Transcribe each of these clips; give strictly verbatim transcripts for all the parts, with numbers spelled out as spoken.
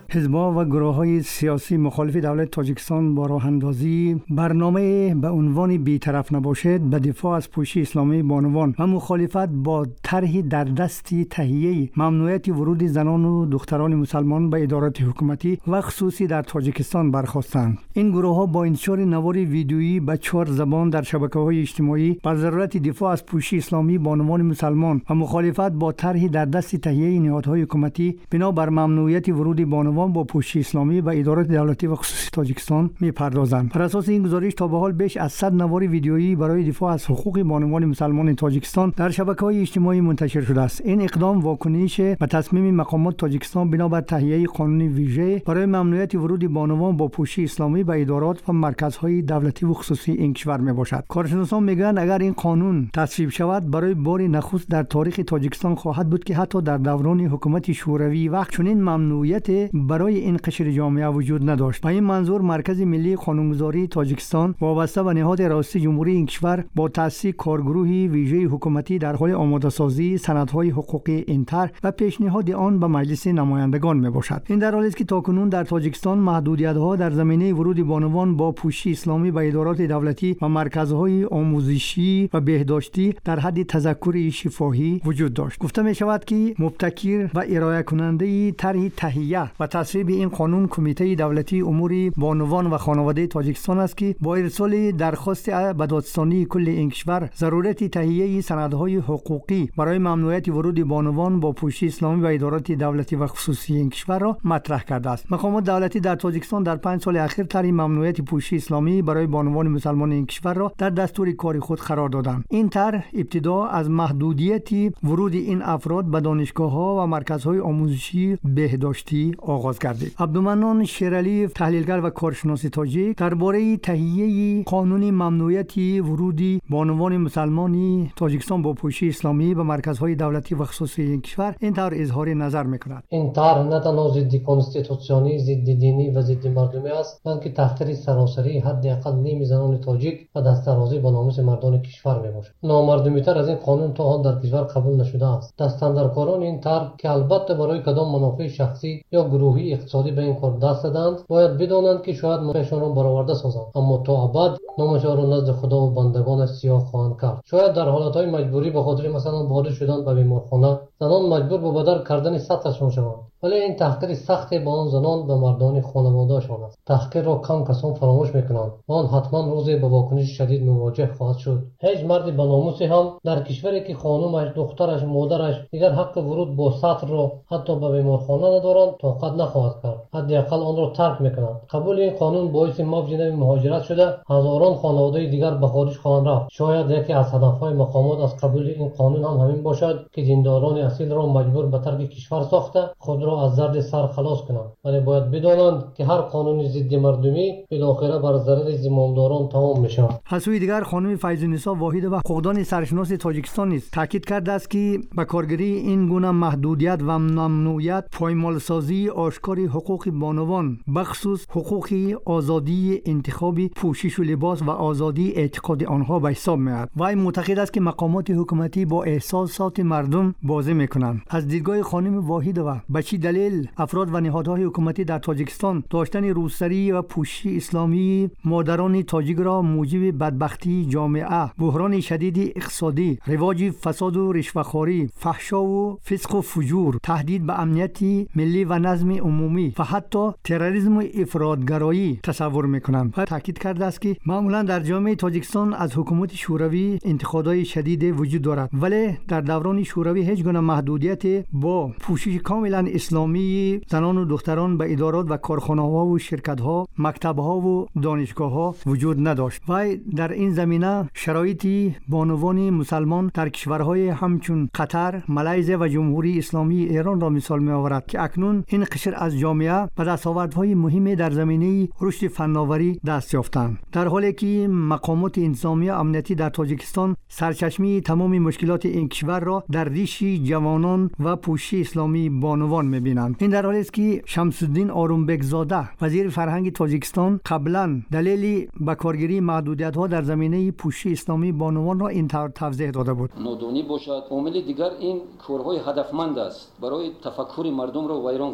حزب‌ها و گروه‌های سیاسی مخالف دولت تاجیکستان با راه اندازی برنامه به عنوان بی‌طرف نباشد به دفاع از پوشش اسلامی بانوان و مخالفت با طرح در دستی تهیه ممنوعیت ورود زنان و دختران مسلمان به ادارات حکومتی و خصوصی در تاجیکستان برخاستند. این گروه‌ها با انتشار نوار ویدیویی به چهار زبان در شبکه‌های اجتماعی بر ضرورت دفاع از پوشش اسلامی بانوان مسلمان و مخالفت با طرح در دست تهیه نهادهای حکومتی بنا بر ممنوعیت ورود بانوان با پوشش اسلامی و ادارات دولتی و خصوصی تاجیکستان می‌پردازند. بر اساس این گزارش تا به حال بیش از صد نوار ویدیویی برای دفاع از حقوق بانوان مسلمان تاجیکستان در شبکه‌های اجتماعی منتشر شده است. این اقدام واکنش به تصمیم مقامات تاجیکستان بنا بر تهیه قانون ویژه برای ممنوعیت ورود بانوان با پوشش اسلامی به ادارات و مرکزهای دولتی و خصوصی این کشور میباشد. کارشناسان میگویند اگر این قانون تصویب شود برای بار نخست در تاریخ تاجیکستان خواهد بود که حتی در دوران حکومت شوروی وقت چنین ممنوعیت برای این قشر جامعه وجود نداشت. با این منظور مرکز ملی قانونگذاری تاجیکستان وابسته به نهاد رئاستی جمهوری این کشور با تأسیس کارگروهی ویژه حکومتی در حال آماده سازی سندهای حقوقی این طرح و پیشنهاد آن به مجلس نمایندگان میباشد. این در حالی است که تاکنون در تاجیکستان محدودیت‌ها در زمینه ورود بانوان با پوشش اسلامی به ادارات دولتی و مرکزهای آموزشی و بهداشتی در حد تذکر شفاهی وجود داشت. گفته می شود که مبتکر و ارائه کننده طرح تهیه و تصویب این قانون کمیته دولتی امور بانوان و خانواده تاجیکستان است که با ارسال درخواست به دادستانی کل این کشور ضرورت تهیه سندهای حقوقی برای ممنوعیت ورود بانوان با پوشش اسلامی و ادارات دولتی و خصوصی این کشور را مطرح کرده است. مقامات دولتی در تاجیکستان در پنج سال اخیر طرح ممنوعیت پوشش اسلامی برای بانوان مسلمان این کشور را در دستور کار خود قرار دادند. این طرح ابتدا از محدودیت ورود این افراد به دانشگاه‌ها و مرکزهای آموزشی بهداشتی آغاز گردید. عبدالمنان شیرعلی تحلیلگر و کارشناس تاجیک درباره تهیه قانون ممنوعیت ورود بانوان مسلمانی تاجیکستان با پوشش اسلامی به مرکزهای دولتی و خصوصی این کشور این طور اظهار نظر می‌کند. این طرح نه تنها ضد کنستیتوسیونی، ضد دینی و ضد مردمی است، بلکه تحقیر سراسری حداقل نیم زنان تاجیک و دست‌اندازی با ناموس مردان کشور میباشد. نامردمی‌تر از این قانون تا حال در کشور قبول نشده است. دستاندرکاران این طرح که البته برای کدام منافع شخصی یا گروهی اقتصادی به این کار دست دادند باید بدانند که شاید منافعشان را برآورده سازند، اما تا ابد نامشان را نزد خدا و بندگان سیاه خواهند کرد. شاید در حالتهای مجبوری به خاطر مثلا وارد شدن به بیمارخانه زنان مجبور به بدر کردن سطحشان شوند، ولی این تحقیر سختی به آن زنان و مردان خانواده‌شان است. تحقیر را کم کسان فراموش میکنند و آن حتما روزی به واکنش شدید مواجه خواهد شد. هیچ مرد با ناموسی هم در کشوری که خانمش، دخترش، مادرش دیگر حق ورود با سطر را حتی به بیمارخانه ندارند طاقت نخواهد کرد، حداقل آن را ترک میکنند. قبول این قانون باعث موج نوی مهاجرت شده هزاران خانواده دیگر به خارج خواهند رفت. شاید یکی از هدفهای مقامات از قبول این قانون هم همین باشد که دینداران اصیل را مجبور به ترک کشور ساخته خود را از درد سر خلاص کنند، ولی باید بدانند که هر قانون ضد مردمی بالاخره بر ضرر زمامداران تمام میشود. از سوی دیگر خانم فیض‌النسا واحد و حقوقدان سرشناس تاجیکستان نیز تاکید کرده است که به کارگیری این گونه محدودیت و ممنوعیت پایمالسازی آشکار حقوق بانوان بخصوص حقوق آزادی انتخاب پوشش و لباس و آزادی اعتقاد آنها به حساب میاد. وی معتقد است که مقامات حکومتی با احساسات مردم بازی میکنند. از دیدگاه خانم واحد و به چه دلیل افراد و نهادهای حکومتی در تاجیکستان داشتن روسری و پوشش اسلامی مادران تاجیک را موجب بدبختی جامعه، بحران شدید اقتصادی، رواج فساد و رشوه‌خواری، فحشا و فسق و فجور، تهدید به امنیت ملی و نظم عمومی و حتی تروریسم و افراطگرایی تصور میکنند. و تاکید کرده است که معمولا در جامعه تاجیکستان از حکومت شوروی انتقادهای شدید وجود دارد، ولی در دوران شوروی هیچ گونه محدودیت با پوشش کاملا اسلامی زنان و دختران به ادارات و کارخانه‌ها و شرکت‌ها، مکتب‌ها و دانشگاه‌ها وجود نداشت. و در این زمینه شرایط بانوان مسلمان در کشورهای همچون قطر، مالزی و جمهوری اسلامی ایران را مثال می‌آورد که اکنون این قشر از جامعه به دستاوردهای مهمی در زمینه رشد فناوری دست یافتند، در حالی که مقامات انتظامی امنیتی در تاجیکستان سرچشمه تمام مشکلات این کشور را در ریش جوانان و پوشش اسلامی بانوان می‌بینند. این در حالی است که شمس الدین آرومبک زاده وزیر فرهنگ تاجیکستان قبلا دلیل به کارگیری محدودیت‌ها در زمینه پوشش اسلامی بانوان را این طور توضیح داده بود. نادانی باشد، عامل دیگر این کارهای هدفمند است برای تفکر مردم را ویران کردن.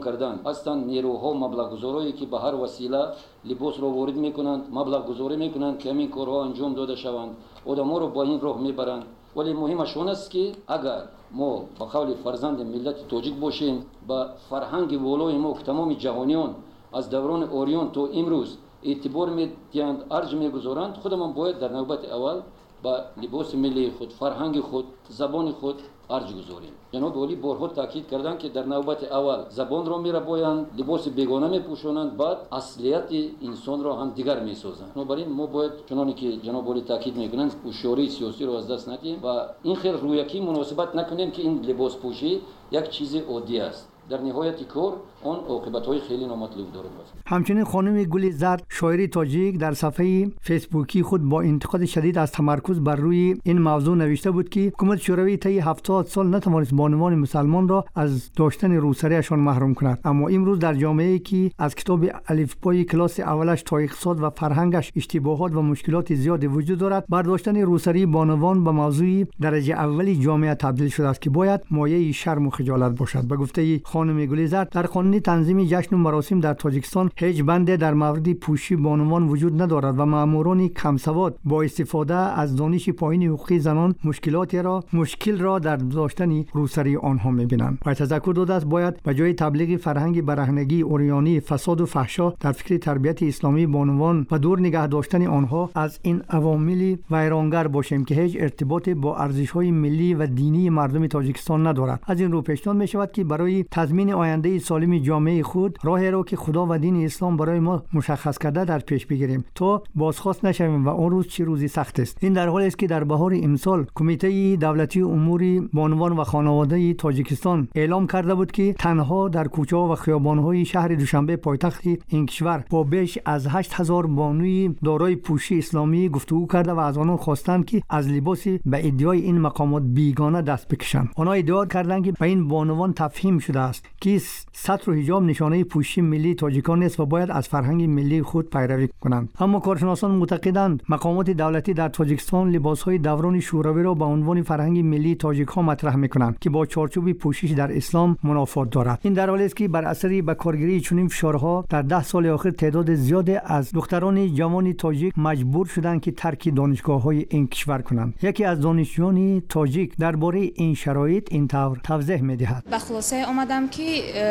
هستند نیروها مبلغ گذارایی که به هر وسیله لباس را وارد میکنند، مبلغ گذاری میکنند که همین کارها انجام داده شوند، آدم‌ها را با این راه میبرند. ولی مهمش آن است که اگر ما به قول فرزند ملت تاجیک باشیم، با فرهنگ والای ما که تمام جهانیان از دوران آریان تا امروز اعتبار میدهند، ارج میگذارند، خودمان باید در نوبت اول با لباس ملی خود، فرهنگ خود، زبان خود ارج گذاریم. جناب عالی بارها تاکید کردند که در نوبت اول زبان را میربایند، لباس بیگانه میپوشانند، بعد اصلیت انسان را هم دیگر میسازند. بنابراین ما باید چنانی که جناب عالی تاکید میکنند هوشیاری سیاسی را از دست ندهیم و این خیلی رویکی مناسبت نکنیم که این لباس پوشی یک چیز عادی است. در نهایت کار آن عاقبت‌های خیلی نامطلوب دارد. همچنین خانم گل زرد شاعر تاجیک در صفحه فیسبوکی خود با انتقاد شدید از تمرکز بر روی این موضوع نوشته بود که حکومت شوروی طی هفتاد سال نتوانست بانوان مسلمان را از داشتن روسریشان محروم کند، اما امروز در جامعه‌ای که از کتاب الفبای کلاس اولش تا اقتصاد و فرهنگش اشتباهات و مشکلات زیادی وجود دارد، برداشتن روسری بانوان به موضوع درجه اولی جامعه تبدیل شده است که باید مایه شرم و خجالت باشد. به گفته خانم گل زرد، در قانون تنظیم جشن و مراسم در تاجیکستان هیچ بنده در مورد پوشی بانوان وجود ندارد و ماموران کم سواد با استفاده از دانش پایین حقوق زنان مشکلات را مشکل را در داشتن روسری آنها می‌بینند. و تذکر داده است باید به جای تبلیغ فرهنگ برهنگی، اوریانی، فساد و فحشا در فکر تربیت اسلامی بانوان و دور نگه داشتن آنها از این عوامل ویرانگر باشیم که هیچ ارتباطی با ارزش‌های ملی و دینی مردم تاجیکستان ندارد. از این رو پیشنهاد می‌شود که برای تضمین آینده سالم جامعه خود راهی را که خدا و دین اسلام برای ما مشخص کرده در پیش بگیریم تا بازخواست نشویم و اون روز چه روزی سخت است. این در حالی است که در بهار امسال کمیته دولتی امور بانوان و خانواده تاجیکستان اعلام کرده بود که تنها در کوچه‌ها و خیابان‌های شهر دوشنبه پایتخت این کشور با بیش از هشت هزار بانوی دارای پوشی اسلامی گفتگو کرده و از آنها خواستند که از لباس به ادعای این مقامات بیگانه دست بکشند. آنها ادعا کردند که به این بانوان تفهیم شده است که ستر و حجاب نشانه پوشی ملی تاجیکان است و باید از فرهنگ ملی خود پیروی کنند. اما کارشناسان معتقدند مقامات دولتی در تاجیکستان لباس‌های دوران شوروی را به عنوان فرهنگ ملی تاجیک‌ها مطرح می‌کنند که با چارچوب پوشش در اسلام منافات دارد. این در حالی است که بر اثر به کارگیری چنین فشارها در ده سال اخیر تعداد زیادی از دختران جوان تاجیک مجبور شدند که ترک دانشگاه‌های این کشور کنند. یکی از دانشجویان تاجیک درباره این شرایط این طور توضیح می‌دهد. به خلاصه آمدم که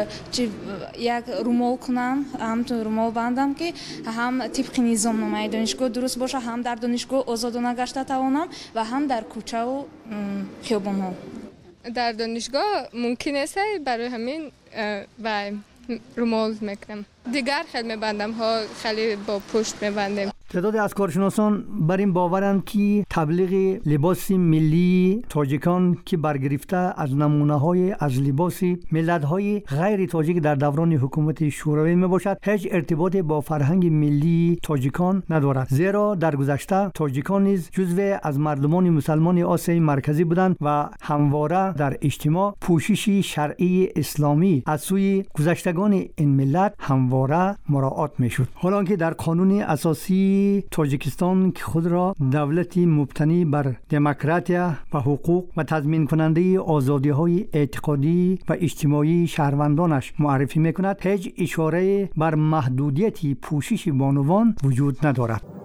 یک رومال کنم، هم تو رومال بندم که هم طبق نظام نامه دانشگاه درست باشه، هم در دانشگاه آزادانه گشته توانم و هم در کوچه و خیابان ها. در دانشگاه ممکن است، برای همین و رومال میکنم. دیگر خیلی میبندم ها، خیلی با پشت میبندم. تعدادی از کارشناسان بر این باورند که تبلیغ لباس ملی تاجیکان که برگرفته از نمونه‌های از لباس ملت‌های غیر تاجیک در دوران حکومت شوروی میباشد، هیچ ارتباطی با فرهنگ ملی تاجیکان ندارد، زیرا در گذشته تاجیکان نیز جزو از مردمان مسلمان آسیای مرکزی بودند و همواره در اجتماع پوشش شرعی اسلامی از سوی گذشتگان این ملت همواره مراعات میشد. حالانکه در قانون اساسی تاجیکستان که خود را دولتی مبتنی بر دموکراسی و حقوق و تضمین کننده آزادی‌های اعتقادی و اجتماعی شهروندانش معرفی می‌کند، هیچ اشاره بر محدودیت پوشش بانوان وجود ندارد.